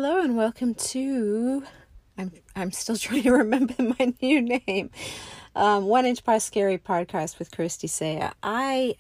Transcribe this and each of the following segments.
Hello and welcome to, I'm still trying to remember my new name, 1 Inch Pie Scary podcast with Kirsty Saya. I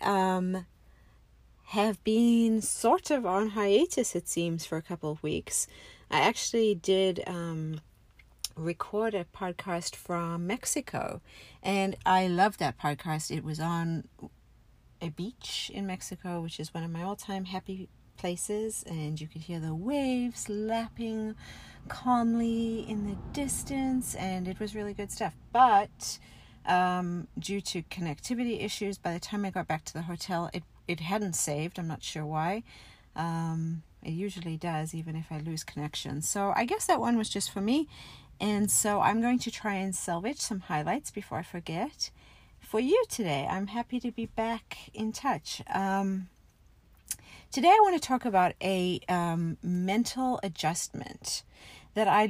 have been sort of on hiatus, it seems, for a couple of weeks. I actually did record a podcast from Mexico, and I loved that podcast. It was on a beach in Mexico, which is one of my all-time happy places, and you could hear the waves lapping calmly in the distance, and it was really good stuff. But due to connectivity issues, by the time I got back to the hotel, it hadn't saved. I'm not sure why. It usually does, even if I lose connection. So I guess that one was just for me, and so I'm going to try and salvage some highlights before I forget for you today. I'm happy to be back in touch. Today I want to talk about a mental adjustment that I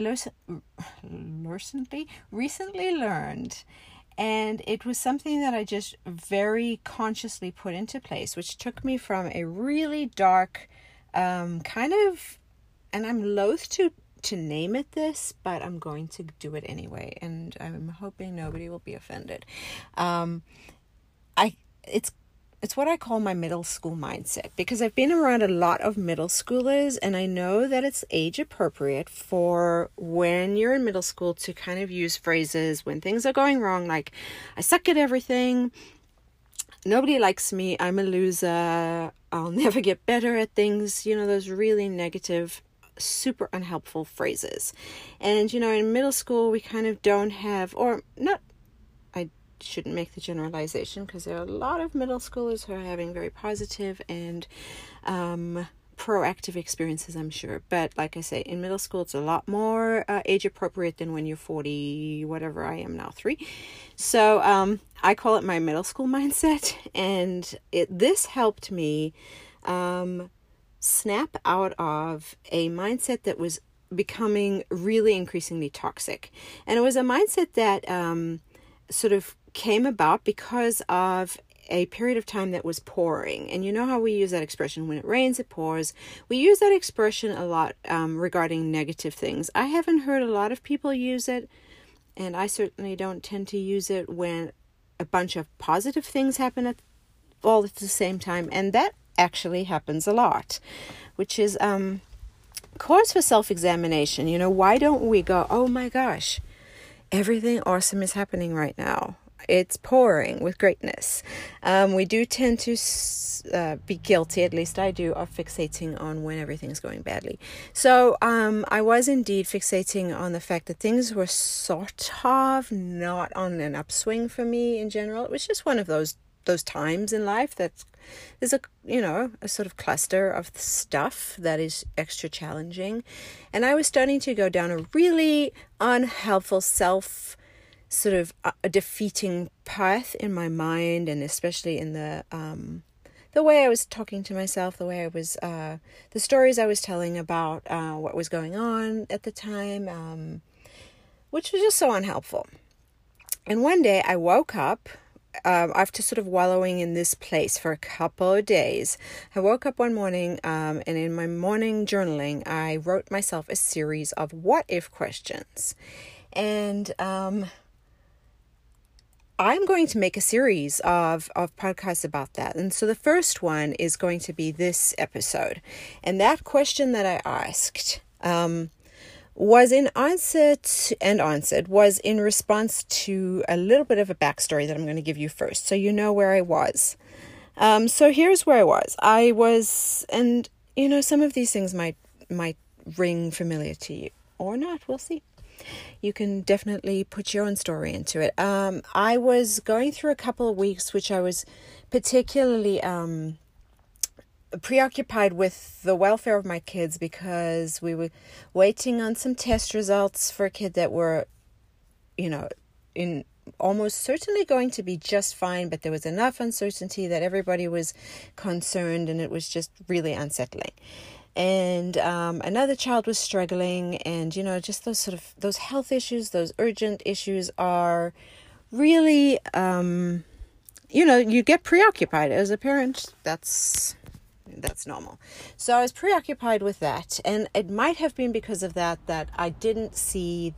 recently learned. And it was something that I just very consciously put into place, which took me from a really dark kind of, and I'm loath to name it this, but I'm going to do it anyway. And I'm hoping nobody will be offended. It's what I call my middle school mindset, because I've been around a lot of middle schoolers, and I know that it's age appropriate for when you're in middle school to kind of use phrases when things are going wrong, like, I suck at everything, nobody likes me, I'm a loser, I'll never get better at things, those really negative, super unhelpful phrases. And, in middle school, we kind of don't have, or not, shouldn't make the generalization, because there are a lot of middle schoolers who are having very positive and proactive experiences, I'm sure. But like I say, in middle school, it's a lot more age appropriate than when you're 40, whatever I am now, 3. So I call it my middle school mindset, and this helped me snap out of a mindset that was becoming really increasingly toxic. And it was a mindset that sort of came about because of a period of time that was pouring. And you know how we use that expression, when it rains, it pours. We use that expression a lot regarding negative things. I haven't heard a lot of people use it, and I certainly don't tend to use it when a bunch of positive things happen all at the same time. And that actually happens a lot, which is cause for self-examination. Why don't we go, oh my gosh, everything awesome is happening right now. It's pouring with greatness. We do tend to be guilty, at least I do, of fixating on when everything's going badly. So I was indeed fixating on the fact that things were sort of not on an upswing for me in general. It was just one of those times in life that there's a sort of cluster of stuff that is extra challenging. And I was starting to go down a really unhelpful sort of a defeating path in my mind, and especially in the way I was talking to myself, the way I was, the stories I was telling about what was going on at the time, which was just so unhelpful. And one day I woke up, after sort of wallowing in this place for a couple of days. I woke up one morning, and in my morning journaling, I wrote myself a series of what-if questions. And I'm going to make a series of podcasts about that. And so the first one is going to be this episode. And that question that I asked was in response to a little bit of a backstory that I'm going to give you first, so you know where I was. So here's where I was. And some of these things might ring familiar to you or not. We'll see. You can definitely put your own story into it. I was going through a couple of weeks which I was particularly preoccupied with the welfare of my kids, because we were waiting on some test results for a kid that were, in almost certainly going to be just fine, but there was enough uncertainty that everybody was concerned, and it was just really unsettling. And another child was struggling, and just those health issues, those urgent issues are really you get preoccupied as a parent. That's that's normal. So I was preoccupied with that, and it might have been because of that I didn't see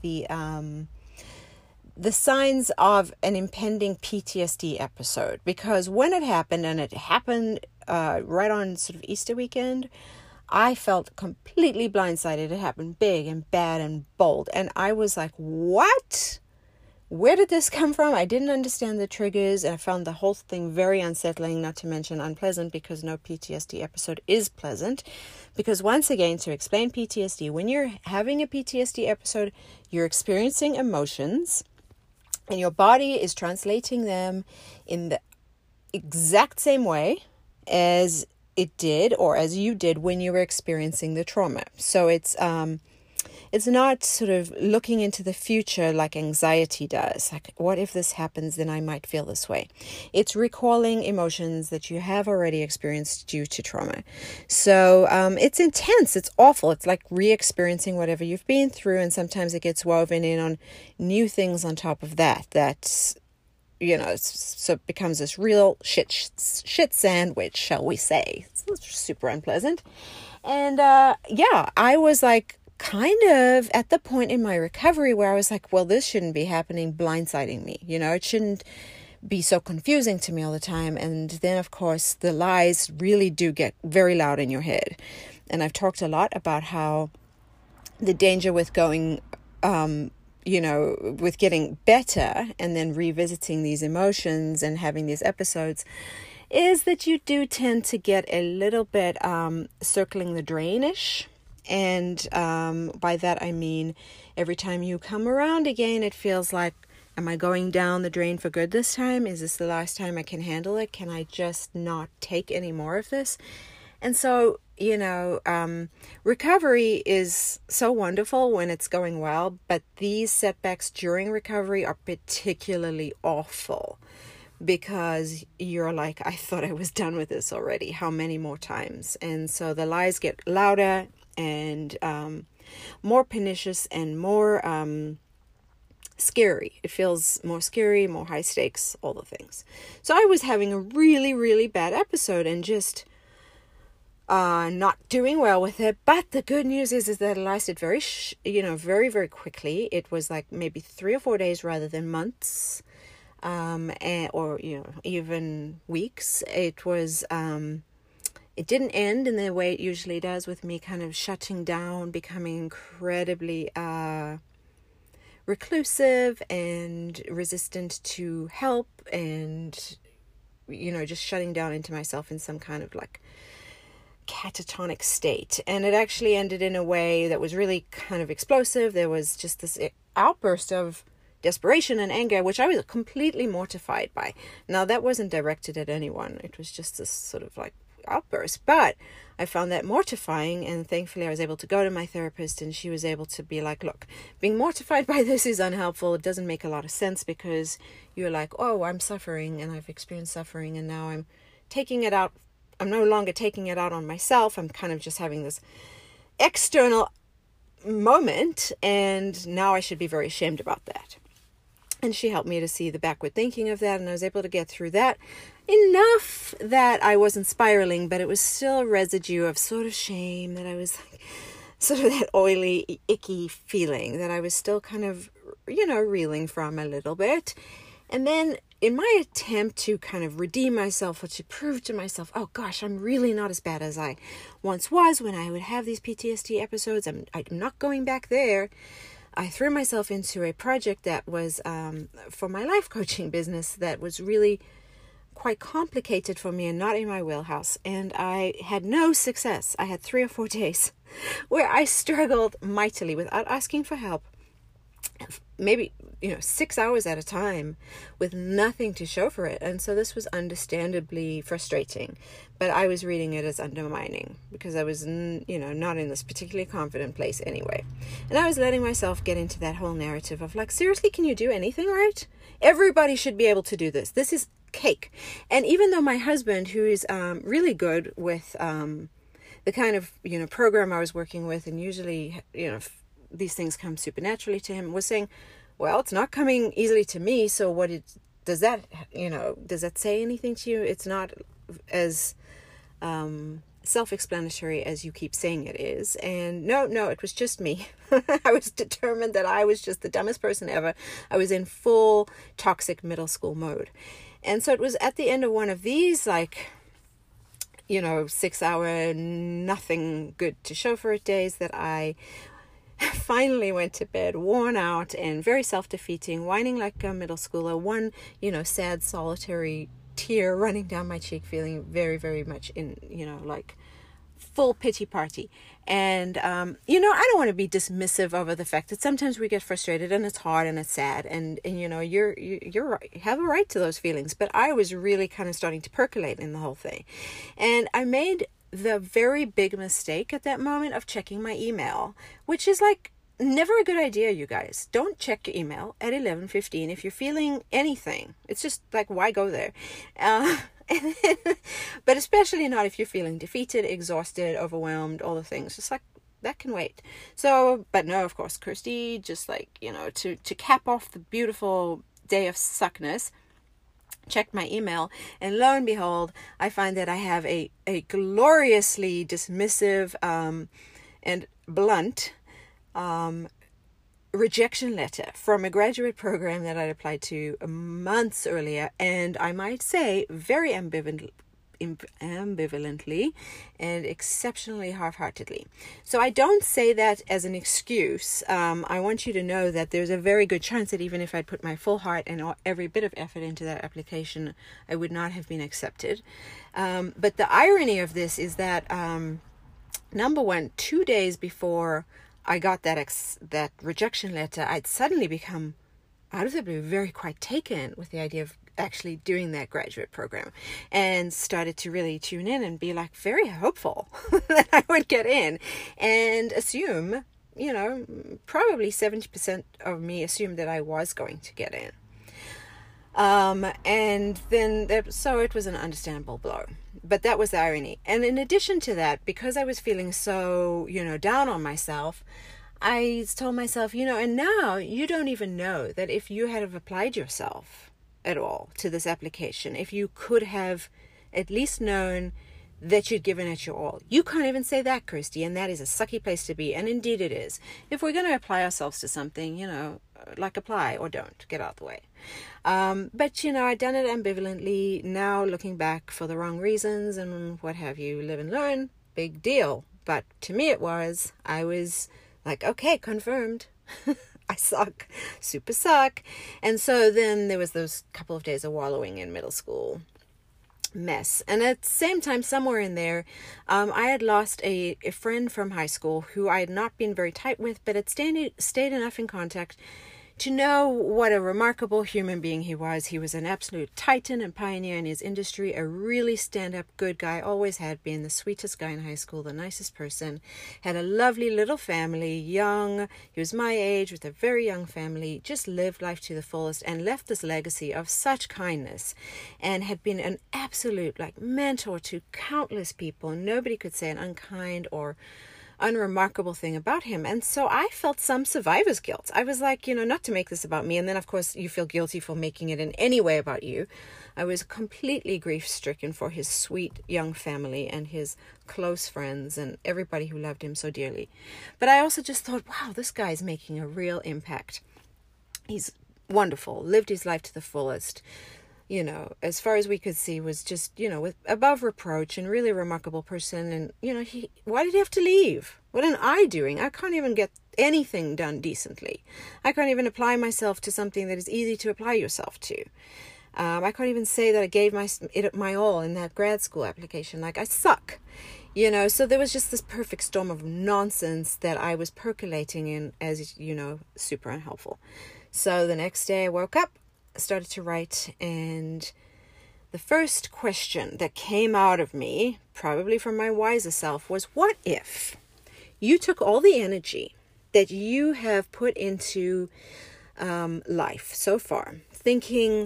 the signs of an impending PTSD episode, because when it happened, and it happened right on sort of Easter weekend, I felt completely blindsided. It happened big and bad and bold, and I was like, what? Where did this come from? I didn't understand the triggers, and I found the whole thing very unsettling, not to mention unpleasant, because no PTSD episode is pleasant. Because once again, to explain PTSD, when you're having a PTSD episode, you're experiencing emotions, and your body is translating them in the exact same way as it did, or as you did when you were experiencing the trauma. So it's not sort of looking into the future like anxiety does. Like, what if this happens, then I might feel this way. It's recalling emotions that you have already experienced due to trauma. So it's intense. It's awful. It's like re-experiencing whatever you've been through. And sometimes it gets woven in on new things on top of that. That's, so it becomes this real shit sandwich, shall we say. It's super unpleasant. And I was like, kind of at the point in my recovery where I was like, well, this shouldn't be happening, blindsiding me. It shouldn't be so confusing to me all the time. And then, of course, the lies really do get very loud in your head. And I've talked a lot about how the danger with going, with getting better and then revisiting these emotions and having these episodes is that you do tend to get a little bit circling the drain-ish. And by that I mean every time you come around again, it feels like, am I going down the drain for good this time? Is this the last time I can handle it? Can I just not take any more of this? And so, recovery is so wonderful when it's going well, but these setbacks during recovery are particularly awful, because you're like, I thought I was done with this already. How many more times? And so the lies get louder and more pernicious and more scary. It feels more scary, more high stakes, all the things. So I was having a really, really bad episode and just not doing well with it. But the good news is that it lasted very, very, very quickly. It was like maybe 3 or 4 days rather than months, or even weeks. It was. It didn't end in the way it usually does, with me kind of shutting down, becoming incredibly reclusive and resistant to help, and, just shutting down into myself in some kind of like catatonic state. And it actually ended in a way that was really kind of explosive. There was just this outburst of desperation and anger, which I was completely mortified by. Now, that wasn't directed at anyone. It was just this sort of like outburst, but I found that mortifying, and thankfully I was able to go to my therapist, and she was able to be like, look, being mortified by this is unhelpful. It doesn't make a lot of sense, because you're like, oh, I'm suffering and I've experienced suffering, and now I'm taking it out. I'm no longer taking it out on myself. I'm kind of just having this external moment, and now I should be very ashamed about that. And she helped me to see the backward thinking of that, and I was able to get through that enough that I wasn't spiraling, but it was still a residue of sort of shame, that I was like, sort of that oily, icky feeling that I was still kind of, reeling from a little bit. And then in my attempt to kind of redeem myself, or to prove to myself, oh gosh, I'm really not as bad as I once was when I would have these PTSD episodes, I'm not going back there, I threw myself into a project that was for my life coaching business that was really quite complicated for me and not in my wheelhouse. And I had no success. I had 3 or 4 days where I struggled mightily without asking for help. Maybe, 6 hours at a time with nothing to show for it. And so this was understandably frustrating, but I was reading it as undermining, because I was, not in this particularly confident place anyway. And I was letting myself get into that whole narrative of like, seriously, can you do anything right? Everybody should be able to do this. This is cake. And even though my husband, who is really good with the kind of, program I was working with, and usually, these things come supernaturally to him, was saying, well, it's not coming easily to me. So does that say anything to you? It's not as self-explanatory as you keep saying it is. And no, it was just me. I was determined that I was just the dumbest person ever. I was in full toxic middle school mode. And so it was at the end of one of these, 6-hour, nothing good to show for it days that I finally went to bed, worn out and very self-defeating, whining like a middle schooler, one, sad, solitary tear running down my cheek, feeling very, very much in, full pity party. And, I don't want to be dismissive over the fact that sometimes we get frustrated and it's hard and it's sad and you're right, you have a right to those feelings. But I was really kind of starting to percolate in the whole thing. And I made the very big mistake at that moment of checking my email, which is never a good idea, you guys. Don't check your email at 11:15 if you're feeling anything. It's just why go there? But especially not if you're feeling defeated, exhausted, overwhelmed, all the things. Just that can wait. So, but no, of course, Kirsty, just to cap off the beautiful day of suckness, checked my email, and lo and behold, I find that I have a gloriously dismissive and blunt rejection letter from a graduate program that I'd applied to months earlier, and I might say very ambivalently and exceptionally half-heartedly. So I don't say that as an excuse. I want you to know that there's a very good chance that even if I'd put my full heart and every bit of effort into that application, I would not have been accepted. But the irony of this is that, number one, 2 days before I got that rejection letter, I'd suddenly become, out of the blue, very quite taken with the idea of actually doing that graduate program, and started to really tune in and be very hopeful that I would get in, and assume, probably 70% of me assumed that I was going to get in. And then, so it was an understandable blow. But that was the irony. And in addition to that, because I was feeling so, down on myself, I told myself, and now you don't even know that if you had have applied yourself at all to this application, if you could have at least known that you'd given it your all. You can't even say that, Kirsty, and that is a sucky place to be. And indeed it is. If we're going to apply ourselves to something, apply or don't, get out of the way. But, I'd done it ambivalently, now looking back for the wrong reasons and what have you, live and learn, big deal. But to me I was okay, confirmed. I suck, super suck. And so then there was those couple of days of wallowing in middle school mess. And at the same time, somewhere in there, I had lost a friend from high school who I had not been very tight with, but had stayed enough in contact to know what a remarkable human being he was. He was an absolute titan and pioneer in his industry, a really stand-up good guy, always had been, the sweetest guy in high school, the nicest person, had a lovely little family, young, he was my age with a very young family, just lived life to the fullest and left this legacy of such kindness, and had been an absolute mentor to countless people. Nobody could say an unkind or unremarkable thing about him. And so I felt some survivor's guilt. I was not to make this about me, and then of course you feel guilty for making it in any way about you. I was completely grief-stricken for his sweet young family and his close friends and everybody who loved him so dearly. But I also just thought, wow, this guy's making a real impact. He's wonderful, lived his life to the fullest, as far as we could see, was just, with above reproach and really remarkable person. And, why did he have to leave? What am I doing? I can't even get anything done decently. I can't even apply myself to something that is easy to apply yourself to. I can't even say that I gave it my all in that grad school application. I suck, so there was just this perfect storm of nonsense that I was percolating in, as super unhelpful. So the next day I woke up, started to write, and the first question that came out of me, probably from my wiser self, was, what if you took all the energy that you have put into life so far, thinking,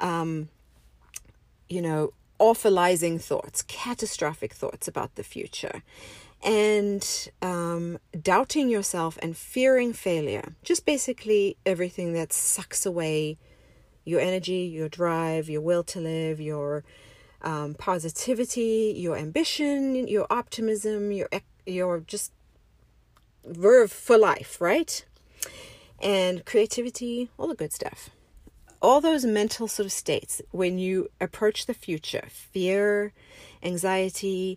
awfulizing thoughts, catastrophic thoughts about the future, and doubting yourself and fearing failure, just basically everything that sucks away your energy, your drive, your will to live, your positivity, your ambition, your optimism, your just verve for life, right? And creativity, all the good stuff. All those mental sort of states when you approach the future, fear, anxiety,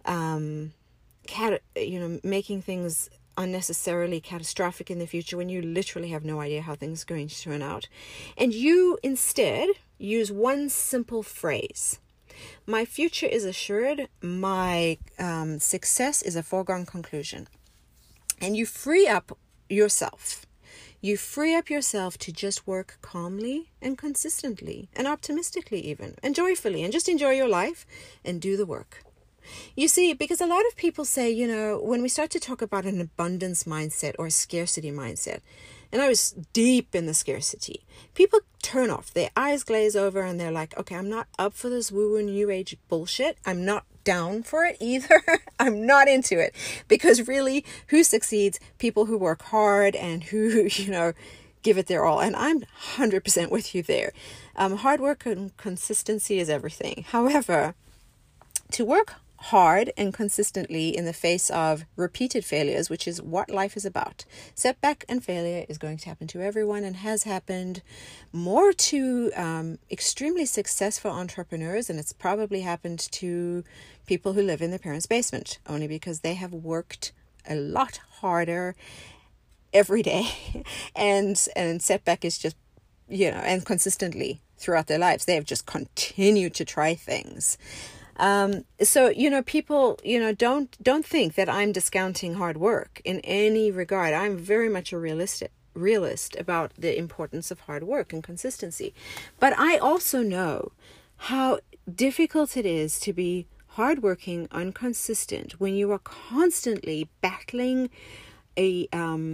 making things unnecessarily catastrophic in the future when you literally have no idea how things are going to turn out. And you instead use one simple phrase. My future is assured. My success is a foregone conclusion. And you free up yourself. You free up yourself to just work calmly and consistently and optimistically even and joyfully and just enjoy your life and do the work. You see, because a lot of people say, when we start to talk about an abundance mindset or a scarcity mindset, and I was deep in the scarcity, people turn off, their eyes glaze over and they're like, okay, I'm not up for this woo-woo new age bullshit. I'm not down for it either. I'm not into it, because really, who succeeds? People who work hard and who, give it their all. And I'm 100% with you there. Hard work and consistency is everything. However, to work hard and consistently in the face of repeated failures, which is what life is about. Setback and failure is going to happen to everyone and has happened more to extremely successful entrepreneurs, and it's probably happened to people who live in their parents' basement, only because they have worked a lot harder every day and setback is just, and consistently throughout their lives, they have just continued to try things. So, people, don't think that I'm discounting hard work in any regard. I'm very much a realist about the importance of hard work and consistency. But I also know how difficult it is to be hardworking, inconsistent when you are constantly battling a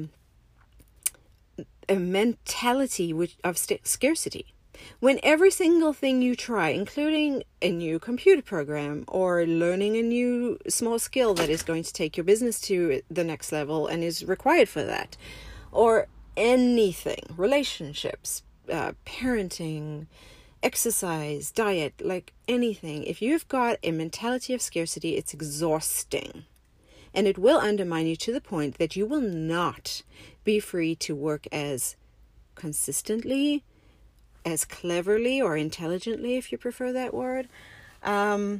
mentality of scarcity. When every single thing you try, including a new computer program or learning a new small skill that is going to take your business to the next level and is required for that, or anything, relationships, parenting, exercise, diet, like anything, if you've got a mentality of scarcity, it's exhausting. And it will undermine you to the point that you will not be free to work as consistently, as cleverly or intelligently, if you prefer that word, at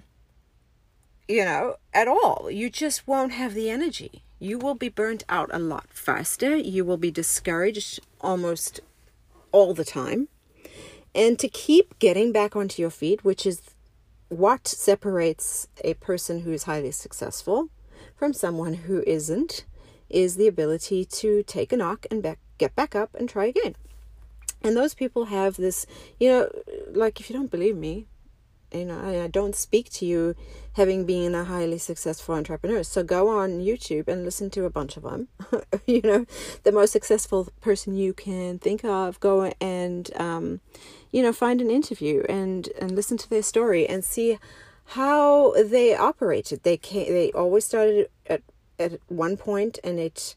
all. You just won't have the energy. You will be burnt out a lot faster. You will be discouraged almost all the time. And to keep getting back onto your feet, which is what separates a person who is highly successful from someone who isn't, is the ability to take a knock and get back up and try again. And those people have this, like, if you don't believe me, I don't speak to you having been a highly successful entrepreneur. So go on YouTube and listen to a bunch of them. The most successful person you can think of, go and, find an interview and listen to their story and see how they operated. They always started at one point, and it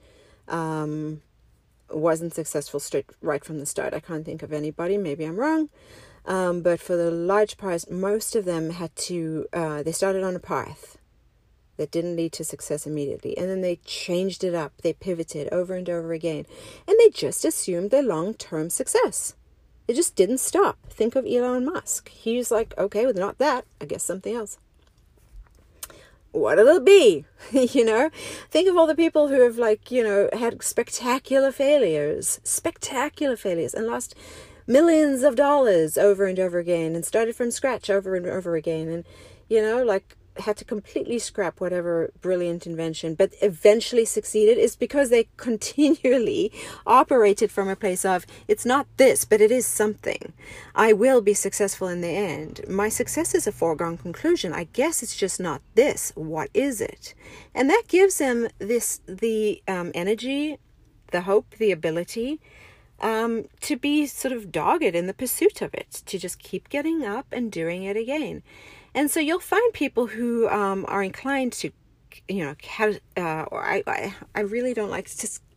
wasn't successful right from the start. I can't think of anybody. Maybe I'm wrong. But for the large part, most of them had to, they started on a path that didn't lead to success immediately. And then they changed it up. They pivoted over and over again. And they just assumed their long-term success. They just didn't stop. Think of Elon Musk. He's like, okay, well, not that. I guess something else. What'll it be? Think of all the people who have had spectacular failures and lost millions of dollars over and over again and started from scratch over and over again. And, had to completely scrap whatever brilliant invention, but eventually succeeded, is because they continually operated from a place of, it's not this, but it is something. I will be successful in the end. My success is a foregone conclusion. I guess it's just not this. What is it? And that gives them the energy, the hope, the ability to be sort of dogged in the pursuit of it, to just keep getting up and doing it again. And so you'll find people who are inclined to, I really don't like to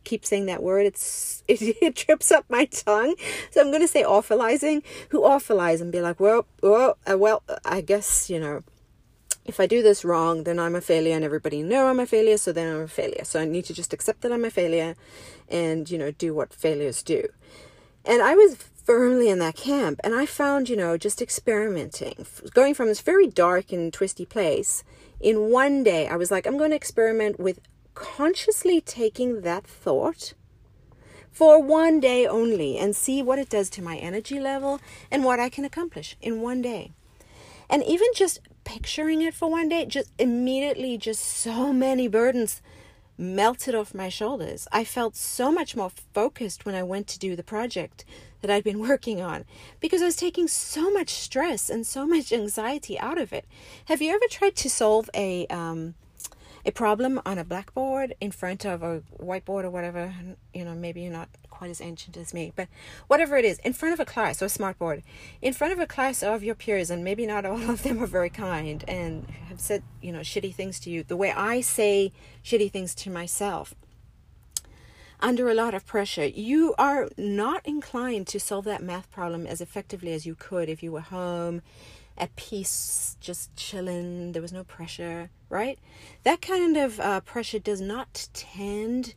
keep saying that word. It trips up my tongue. So I'm going to say awfulizing. Who awfulize and be like, well, I guess, if I do this wrong, then I'm a failure, and everybody know I'm a failure, so then I'm a failure. So I need to just accept that I'm a failure and, do what failures do. And I was firmly in that camp, and I found, just experimenting, going from this very dark and twisty place, in one day, I was like, I'm going to experiment with consciously taking that thought for one day only and see what it does to my energy level and what I can accomplish in one day. And even just picturing it for one day, just immediately, just so many burdens melted off my shoulders. I felt so much more focused when I went to do the project that I'd been working on, because I was taking so much stress and so much anxiety out of it. Have you ever tried to solve a problem on a blackboard in front of a whiteboard or whatever? Maybe you're not quite as ancient as me, but whatever it is, in front of a class or a smart board, in front of a class of your peers, and maybe not all of them are very kind and have said, shitty things to you, the way I say shitty things to myself, under a lot of pressure, you are not inclined to solve that math problem as effectively as you could if you were home, at peace, just chilling, there was no pressure, right? That kind of pressure does not tend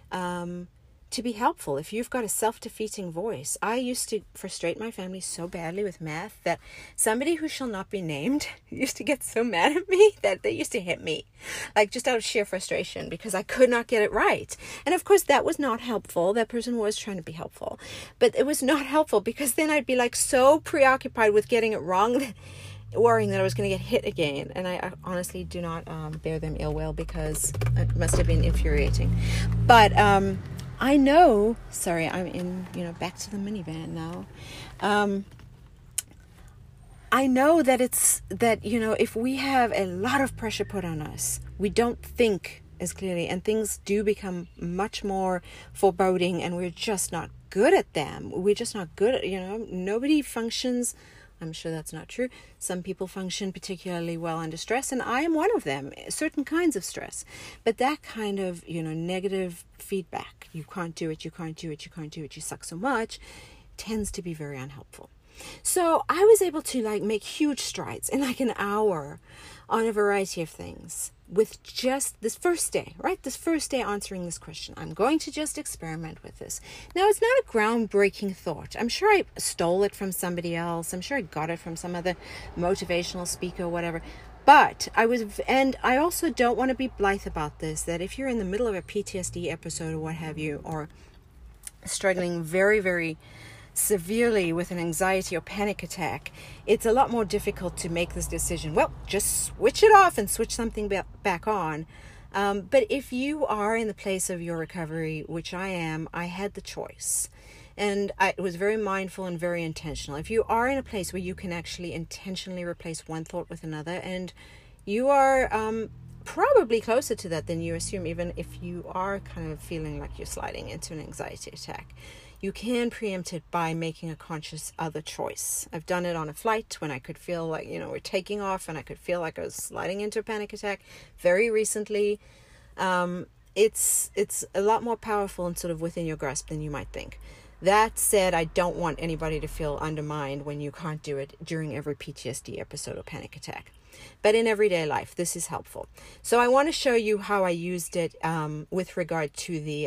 to be helpful if you've got a self-defeating voice. I used to frustrate my family so badly with math that somebody who shall not be named used to get so mad at me that they used to hit me, like just out of sheer frustration, because I could not get it right. And of course that was not helpful. That person was trying to be helpful, but it was not helpful, because then I'd be like so preoccupied with getting it wrong that, worrying that I was going to get hit again. And I honestly do not bear them ill will, because it must have been infuriating. But I know, sorry, I'm in, back to the minivan now. I know that if we have a lot of pressure put on us, we don't think as clearly, and things do become much more foreboding, and we're just not good at them. We're just not good at, nobody functions. I'm sure that's not true. Some people function particularly well under stress, and I am one of them, certain kinds of stress. But that kind of, negative feedback, you can't do it, you suck so much, tends to be very unhelpful. So I was able to make huge strides in an hour on a variety of things with just this first day, right? This first day answering this question. I'm going to just experiment with this. Now, it's not a groundbreaking thought. I'm sure I stole it from somebody else. I'm sure I got it from some other motivational speaker or whatever. But and I also don't want to be blithe about this, that if you're in the middle of a PTSD episode or what have you, or struggling very, very severely with an anxiety or panic attack, it's a lot more difficult to make this decision. Well, just switch it off and switch something back on. But if you are in the place of your recovery, which I am, I had the choice. And I was very mindful and very intentional. If you are in a place where you can actually intentionally replace one thought with another, and you are probably closer to that than you assume, even if you are kind of feeling like you're sliding into an anxiety attack, you can preempt it by making a conscious other choice. I've done it on a flight when I could feel like, we're taking off and I could feel like I was sliding into a panic attack. Very recently, it's a lot more powerful and sort of within your grasp than you might think. That said, I don't want anybody to feel undermined when you can't do it during every PTSD episode or panic attack. But in everyday life, this is helpful. So I want to show you how I used it with regard to the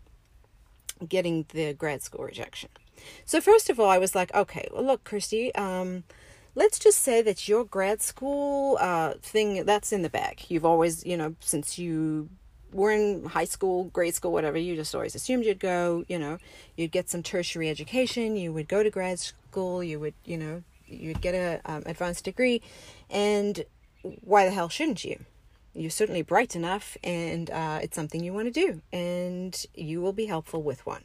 getting the grad school rejection. So first of all, I was like, okay, well, look, Christy, let's just say that your grad school thing, that's in the bag. You've always, since you were in high school, grade school, whatever, you just always assumed you'd go, you'd get some tertiary education, you would go to grad school, you would, you'd get a advanced degree, and why the hell shouldn't you? You're certainly bright enough, and it's something you want to do, and you will be helpful with one.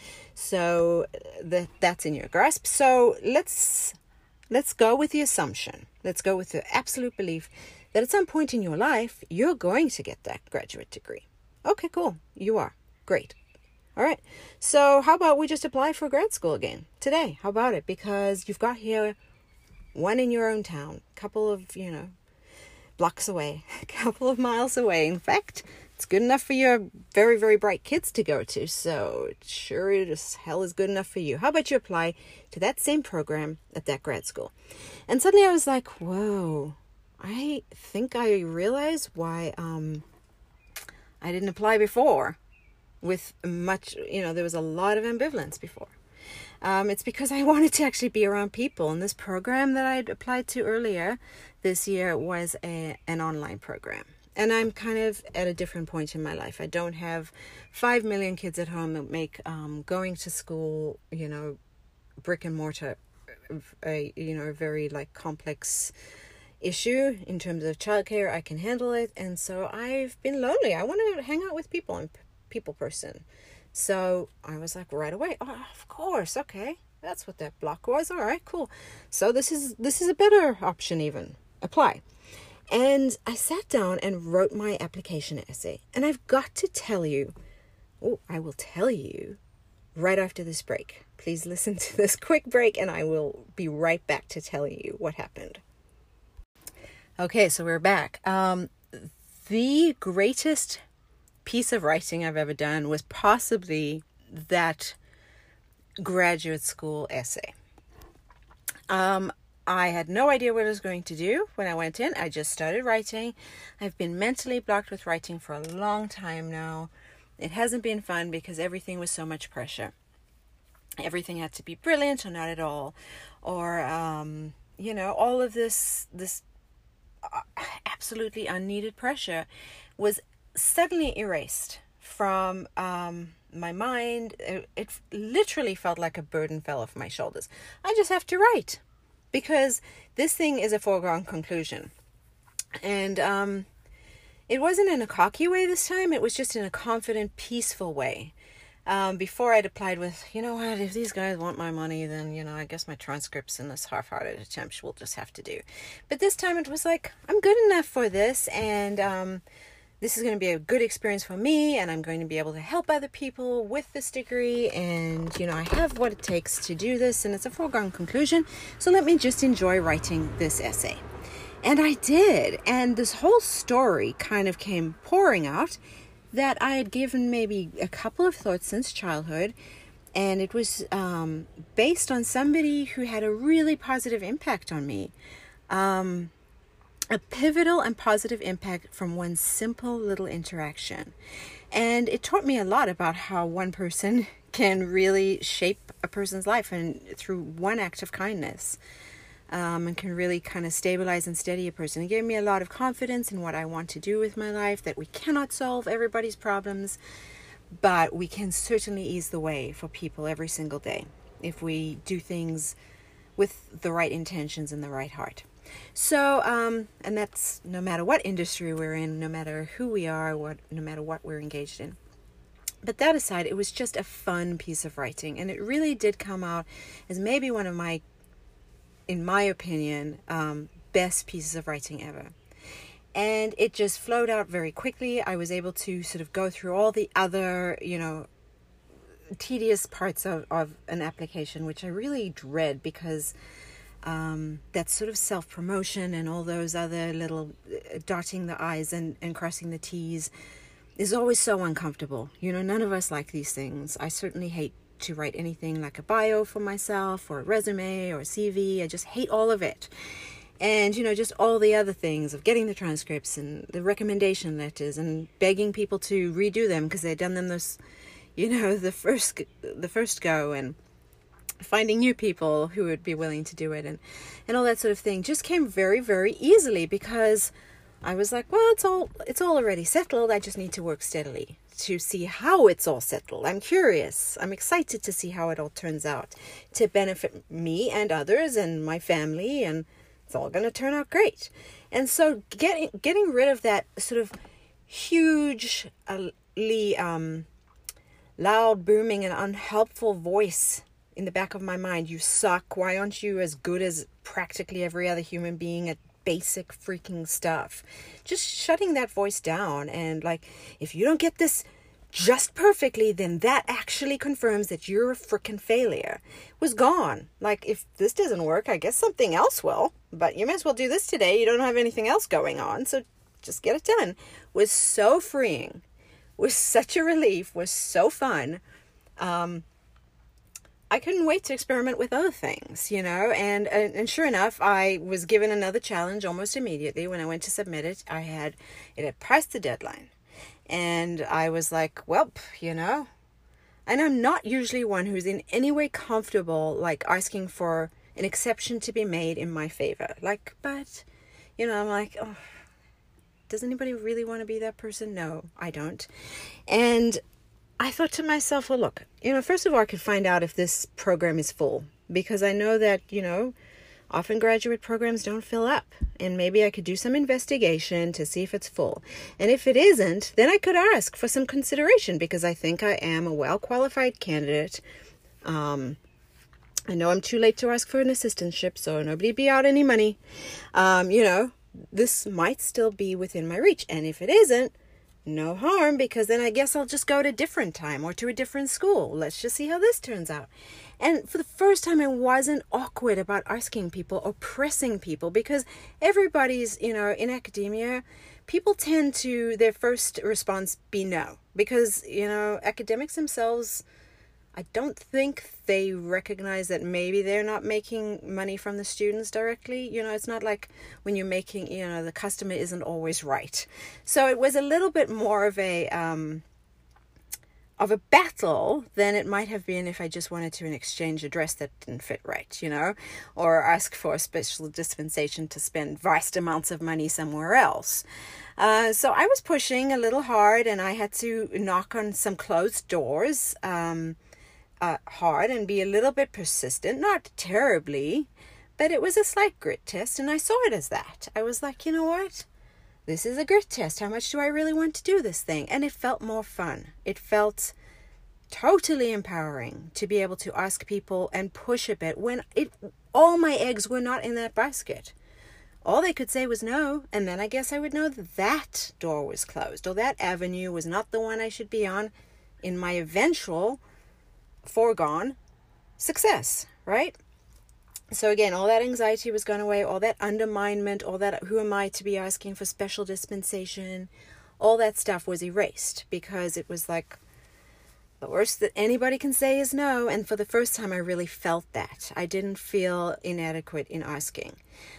So that's in your grasp. So let's go with the assumption. Let's go with the absolute belief that at some point in your life, you're going to get that graduate degree. Okay, cool. You are. Great. All right. So how about we just apply for grad school again today? How about it? Because you've got here one in your own town, a couple of, blocks away, a couple of miles away. In fact, It's good enough for your very, very bright kids to go to. So it sure as hell is good enough for you. How about you apply to that same program at that grad school? And suddenly I was like, whoa, I think I realized why I didn't apply before with much, there was a lot of ambivalence before. It's because I wanted to actually be around people. And this program that I'd applied to earlier this year was an online program. And I'm kind of at a different point in my life. I don't have 5 million kids at home that make going to school, brick and mortar, a very complex issue in terms of childcare. I can handle it. And so I've been lonely. I want to hang out with people. I'm a people person. So I was like right away, oh, of course. Okay. That's what that block was. All right, cool. So this is a better option even. Apply. And I sat down and wrote my application essay. And I've got to tell you, I will tell you right after this break. Please listen to this quick break and I will be right back to tell you what happened. Okay, so we're back. The greatest piece of writing I've ever done was possibly that graduate school essay. I had no idea what I was going to do when I went in. I just started writing. I've been mentally blocked with writing for a long time now. It hasn't been fun because everything was so much pressure. Everything had to be brilliant or not at all. Or, all of this absolutely unneeded pressure was suddenly erased from my mind. It literally felt like a burden fell off my shoulders. I just have to write. Because this thing is a foregone conclusion. And it wasn't in a cocky way this time. It was just in a confident, peaceful way. Before I'd applied with, what, if these guys want my money, then, I guess my transcripts in this half-hearted attempt will just have to do. But this time it was like, I'm good enough for this. And this is going to be a good experience for me. And I'm going to be able to help other people with this degree. And, I have what it takes to do this. And it's a foregone conclusion. So let me just enjoy writing this essay. And I did. And this whole story kind of came pouring out that I had given maybe a couple of thoughts since childhood. And it was based on somebody who had a really positive impact on me. A pivotal and positive impact from one simple little interaction. And it taught me a lot about how one person can really shape a person's life and through one act of kindness. And can really kind of stabilize and steady a person. It gave me a lot of confidence in what I want to do with my life, that we cannot solve everybody's problems, but we can certainly ease the way for people every single day if we do things with the right intentions and the right heart. So, and that's no matter what industry we're in, no matter who we are, no matter what we're engaged in. But that aside, it was just a fun piece of writing, and it really did come out as maybe one of my, in my opinion, best pieces of writing ever. And it just flowed out very quickly. I was able to sort of go through all the other, tedious parts of an application, which I really dread because that sort of self-promotion and all those other little dotting the I's and crossing the T's is always so uncomfortable. None of us like these things. I certainly hate to write anything like a bio for myself or a resume or a CV. I just hate all of it. And, just all the other things of getting the transcripts and the recommendation letters and begging people to redo them because they'd done them the first go, and finding new people who would be willing to do it and all that sort of thing just came very, very easily because I was like, well, it's all already settled. I just need to work steadily to see how it's all settled. I'm curious. I'm excited to see how it all turns out to benefit me and others and my family, and it's all going to turn out great. And so getting rid of that sort of hugely loud, booming, and unhelpful voice in the back of my mind, you suck. Why aren't you as good as practically every other human being at basic freaking stuff? Just shutting that voice down and if you don't get this just perfectly, then that actually confirms that you're a freaking failure was gone. If this doesn't work, I guess something else will, but you might as well do this today. You don't have anything else going on. So just get it done, was so freeing, was such a relief, was so fun. I couldn't wait to experiment with other things, and sure enough, I was given another challenge almost immediately. When I went to submit it, it had passed the deadline, and I was like, well, and I'm not usually one who's in any way comfortable, like, asking for an exception to be made in my favor. But, I'm like, oh, does anybody really want to be that person? No, I don't. And I thought to myself, well, look, first of all, I could find out if this program is full, because I know that, often graduate programs don't fill up, and maybe I could do some investigation to see if it's full. And if it isn't, then I could ask for some consideration, because I think I am a well-qualified candidate. I know I'm too late to ask for an assistantship, so nobody be out any money. This might still be within my reach. And if it isn't, no harm, because then I guess I'll just go at a different time or to a different school. Let's just see how this turns out. And for the first time, I wasn't awkward about asking people or pressing people, because everybody's, in academia, people tend to, their first response be no. Because, academics themselves, I don't think they recognize that maybe they're not making money from the students directly. It's not like when you're making, the customer isn't always right. So it was a little bit more of a battle than it might have been if I just wanted to exchange a dress that didn't fit right, or ask for a special dispensation to spend vast amounts of money somewhere else. So I was pushing a little hard, and I had to knock on some closed doors, hard, and be a little bit persistent, not terribly, but it was a slight grit test, and I saw it as that. I was like, you know what? This is a grit test. How much do I really want to do this thing? And it felt more fun. It felt totally empowering to be able to ask people and push a bit when all my eggs were not in that basket. All they could say was no, and then I guess I would know that door was closed, or that avenue was not the one I should be on in my eventual foregone success, right? So again, all that anxiety was gone away, all that underminement, all that who am I to be asking for special dispensation, all that stuff was erased, because it was like the worst that anybody can say is no. And for the first time, I really felt that. I didn't feel inadequate in asking.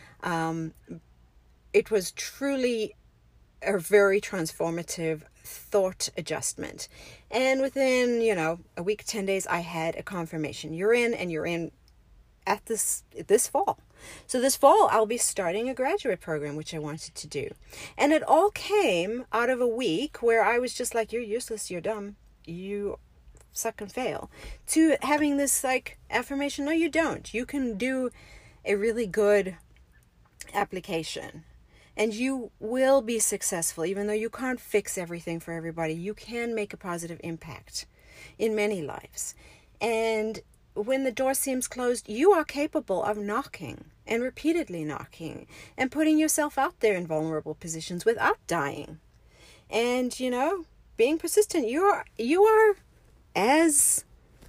It was truly a very transformative thought adjustment. And within, a week, 10 days, I had a confirmation. You're in, and you're in at this fall. So this fall, I'll be starting a graduate program, which I wanted to do. And it all came out of a week where I was just like, you're useless, you're dumb, you suck and fail, to having this affirmation, no, you don't. You can do a really good application, and you will be successful. Even though you can't fix everything for everybody, you can make a positive impact in many lives. And when the door seems closed, you are capable of knocking and repeatedly knocking and putting yourself out there in vulnerable positions without dying. And, being persistent, you are as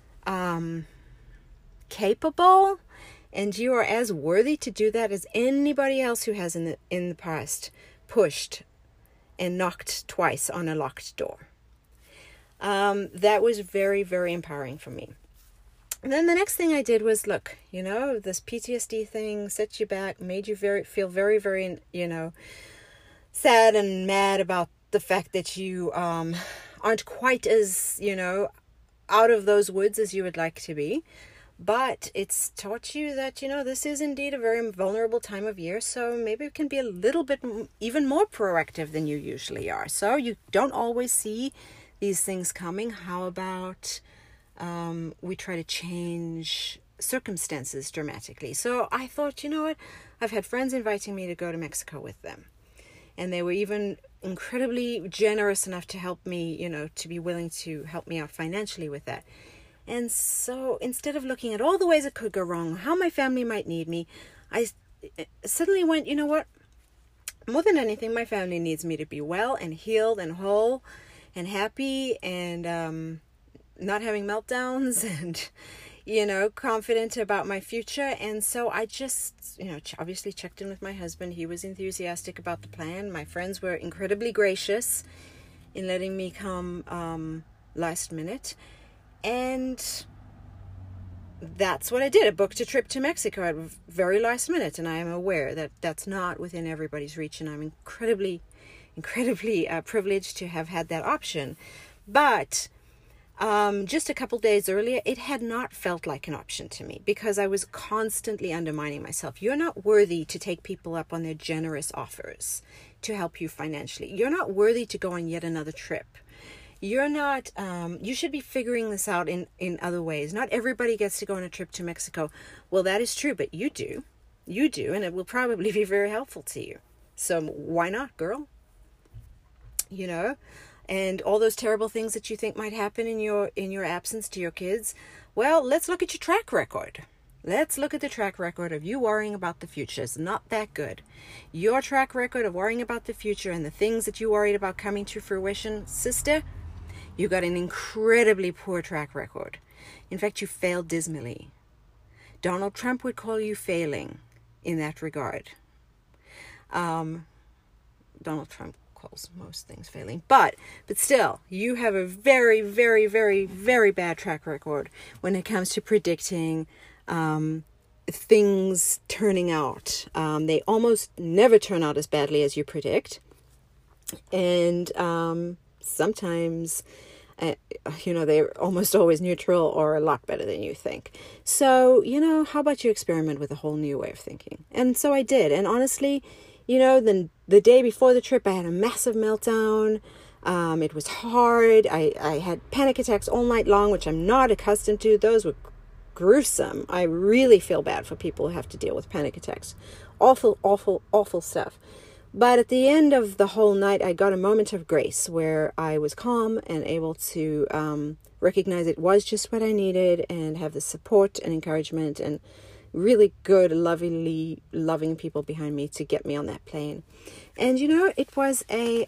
capable, and you are as worthy to do that as anybody else who has in the past pushed and knocked twice on a locked door. That was very, very empowering for me. And then the next thing I did was, look, this PTSD thing set you back, made you feel very, very, sad and mad about the fact that you aren't quite as, out of those woods as you would like to be. But it's taught you that, this is indeed a very vulnerable time of year. So maybe it can be a little bit even more proactive than you usually are. So you don't always see these things coming. How about we try to change circumstances dramatically? So I thought, you know what? I've had friends inviting me to go to Mexico with them. And they were even incredibly generous enough to help me, to be willing to help me out financially with that. And so instead of looking at all the ways it could go wrong, how my family might need me, I suddenly went, you know what? More than anything, my family needs me to be well and healed and whole and happy and not having meltdowns and, confident about my future. And so I just, obviously checked in with my husband. He was enthusiastic about the plan. My friends were incredibly gracious in letting me come last minute. And that's what I did. I booked a trip to Mexico at very last minute. And I am aware that that's not within everybody's reach. And I'm incredibly privileged to have had that option. But just a couple days earlier, it had not felt like an option to me because I was constantly undermining myself. You're not worthy to take people up on their generous offers to help you financially. You're not worthy to go on yet another trip. You're not, you should be figuring this out in other ways. Not everybody gets to go on a trip to Mexico. Well, that is true, but you do. You do, and it will probably be very helpful to you. So why not, girl? And all those terrible things that you think might happen in your absence to your kids. Well, let's look at your track record. Let's look at the track record of you worrying about the future. It's not that good. Your track record of worrying about the future and the things that you worried about coming to fruition, sister, you got an incredibly poor track record. In fact, you failed dismally. Donald Trump would call you failing in that regard. Donald Trump calls most things failing, but still, you have a very, very, very, very bad track record when it comes to predicting things turning out. They almost never turn out as badly as you predict, and sometimes they're almost always neutral or a lot better than you think. So how about you experiment with a whole new way of thinking? And so I did, and honestly, then the day before the trip, I had a massive meltdown. It was hard. I had panic attacks all night long, which I'm not accustomed to. Those were gruesome. I really feel bad for people who have to deal with panic attacks. Awful, awful, awful stuff. But at the end of the whole night, I got a moment of grace where I was calm and able to recognize it was just what I needed and have the support and encouragement and really good, loving people behind me to get me on that plane. And it was a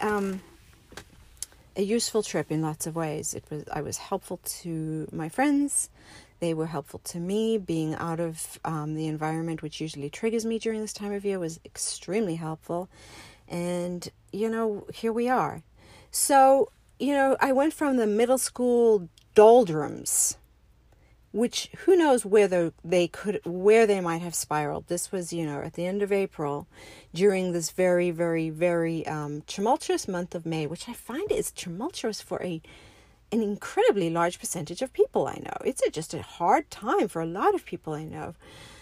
useful trip in lots of ways. I was helpful to my friends. They were helpful to me. Being out of the environment which usually triggers me during this time of year was extremely helpful. And here we are. So I went from the middle school doldrums, which who knows where they might have spiraled. This was, at the end of April, during this very, very, very tumultuous month of May, which I find is tumultuous for an incredibly large percentage of people I know. It's just a hard time for a lot of people I know.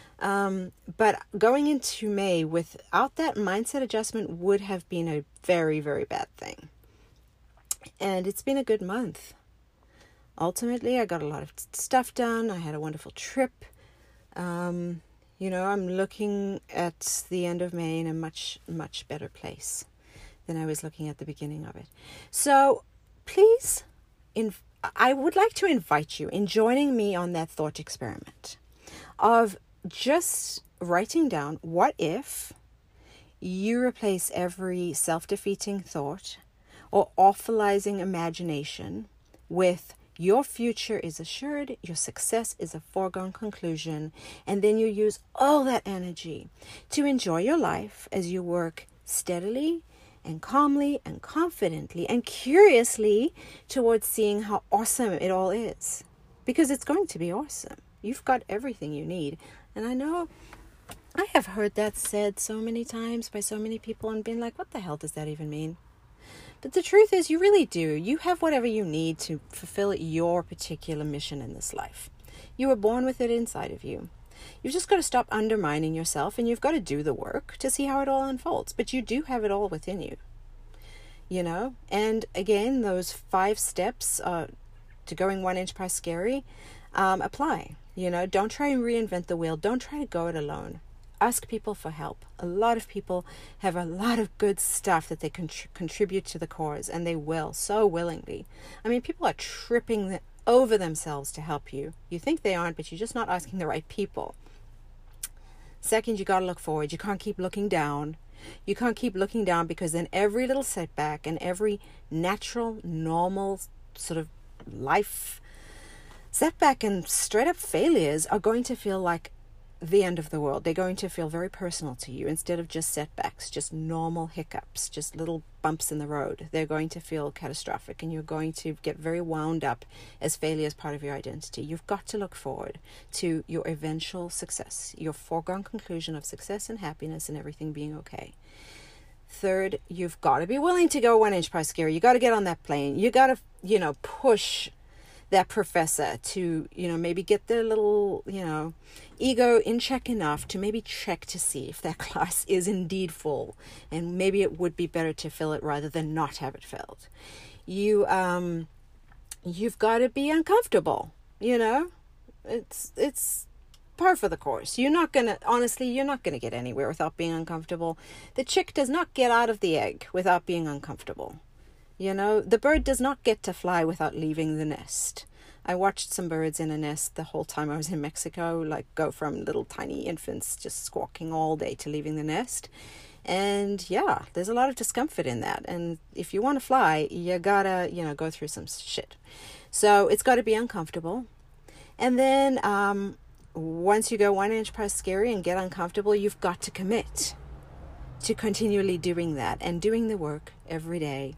But going into May without that mindset adjustment would have been a very, very bad thing. And it's been a good month. Ultimately, I got a lot of stuff done. I had a wonderful trip. I'm looking at the end of May in a much, much better place than I was looking at the beginning of it. So please, I would like to invite you in joining me on that thought experiment of just writing down what if you replace every self-defeating thought or awfulizing imagination with your future is assured, your success is a foregone conclusion, and then you use all that energy to enjoy your life as you work steadily and calmly and confidently and curiously towards seeing how awesome it all is. Because it's going to be awesome. You've got everything you need. And I know I have heard that said so many times by so many people and been like, what the hell does that even mean? But the truth is, you really do. You have whatever you need to fulfill your particular mission in this life. You were born with it inside of you. You've just got to stop undermining yourself, and you've got to do the work to see how it all unfolds. But you do have it all within you. And again, those 5 steps to going 1 inch past scary apply. Don't try and reinvent the wheel. Don't try to go it alone. Ask people for help. A lot of people have a lot of good stuff that they can contribute to the cause, and they will so willingly. I mean, people are tripping over themselves to help you. You think they aren't, but you're just not asking the right people. Second, you got to look forward. You can't keep looking down. You can't keep looking down, because then every little setback and every natural, normal sort of life Setback and straight up failures are going to feel like the end of the world. They're going to feel very personal to you instead of just setbacks, just normal hiccups, just little bumps in the road. They're going to feel catastrophic, and you're going to get very wound up as failure is part of your identity. You've got to look forward to your eventual success, your foregone conclusion of success and happiness and everything being okay. Third, you've got to be willing to go 1 inch per scary. You got to get on that plane. You got to, push that professor to, maybe get their little, ego in check enough to maybe check to see if that class is indeed full. And maybe it would be better to fill it rather than not have it filled. You've got to be uncomfortable, It's par for the course. You're not going to get anywhere without being uncomfortable. The chick does not get out of the egg without being uncomfortable. The bird does not get to fly without leaving the nest. I watched some birds in a nest the whole time I was in Mexico, like go from little tiny infants just squawking all day to leaving the nest. And yeah, there's a lot of discomfort in that. And if you want to fly, you gotta, go through some shit. So it's got to be uncomfortable. And then once you go 1 inch per scary and get uncomfortable, you've got to commit to continually doing that and doing the work every day.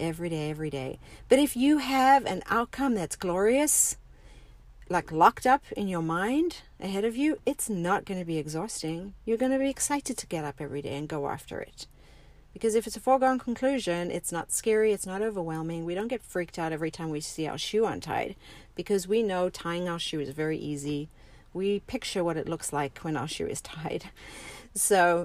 But if you have an outcome that's glorious, like locked up in your mind ahead of you, it's not going to be exhausting. You're going to be excited to get up every day and go after it. Because if it's a foregone conclusion, it's not scary, it's not overwhelming. We don't get freaked out every time we see our shoe untied, because we know tying our shoe is very easy. We picture what it looks like when our shoe is tied. So,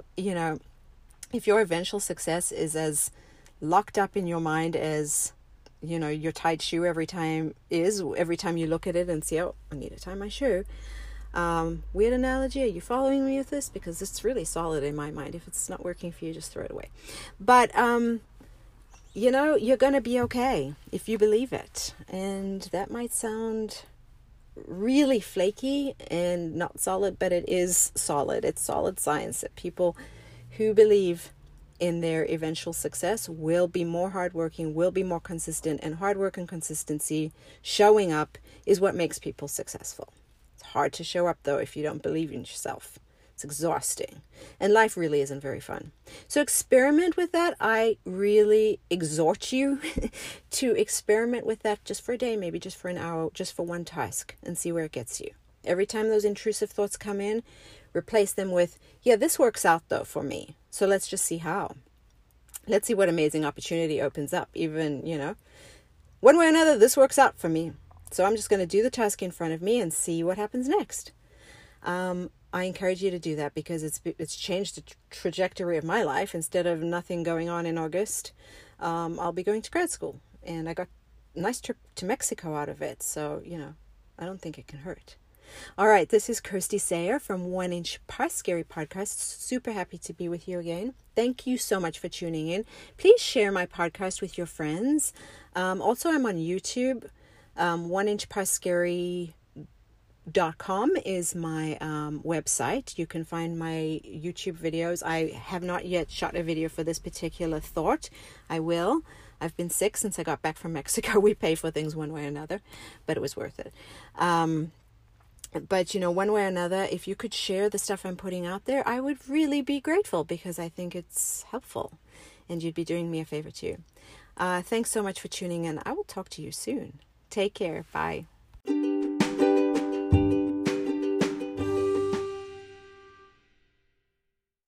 if your eventual success is as locked up in your mind as, your tied shoe every time you look at it and see, oh, I need to tie my shoe. Weird analogy. Are you following me with this? Because it's really solid in my mind. If it's not working for you, just throw it away. But, you're going to be okay if you believe it. And that might sound really flaky and not solid, but it is solid. It's solid science that people who believe in their eventual success will be more hardworking, will be more consistent, and hard work and consistency, showing up, is what makes people successful. It's hard to show up, though, if you don't believe in yourself. It's exhausting. And life really isn't very fun. So experiment with that. I really exhort you to experiment with that just for a day, maybe just for an hour, just for one task, and see where it gets you. Every time those intrusive thoughts come in, replace them with, yeah, this works out, though, for me. So let's just see how. Let's see what amazing opportunity opens up. Even, one way or another, this works out for me. So I'm just going to do the task in front of me and see what happens next. I encourage you to do that because it's changed the trajectory of my life. Instead of nothing going on in August, I'll be going to grad school. And I got a nice trip to Mexico out of it. So, I don't think it can hurt. All right, this is Kirsty Sayer from 1 Inch Per Scary Podcast. Super happy to be with you again. Thank you so much for tuning in. Please share my podcast with your friends. Also, I'm on YouTube. 1inchperscary.com is my website. You can find my YouTube videos. I have not yet shot a video for this particular thought. I will. I've been sick since I got back from Mexico. We pay for things one way or another, but it was worth it. But, one way or another, if you could share the stuff I'm putting out there, I would really be grateful because I think it's helpful and you'd be doing me a favor too. Thanks so much for tuning in. I will talk to you soon. Take care. Bye.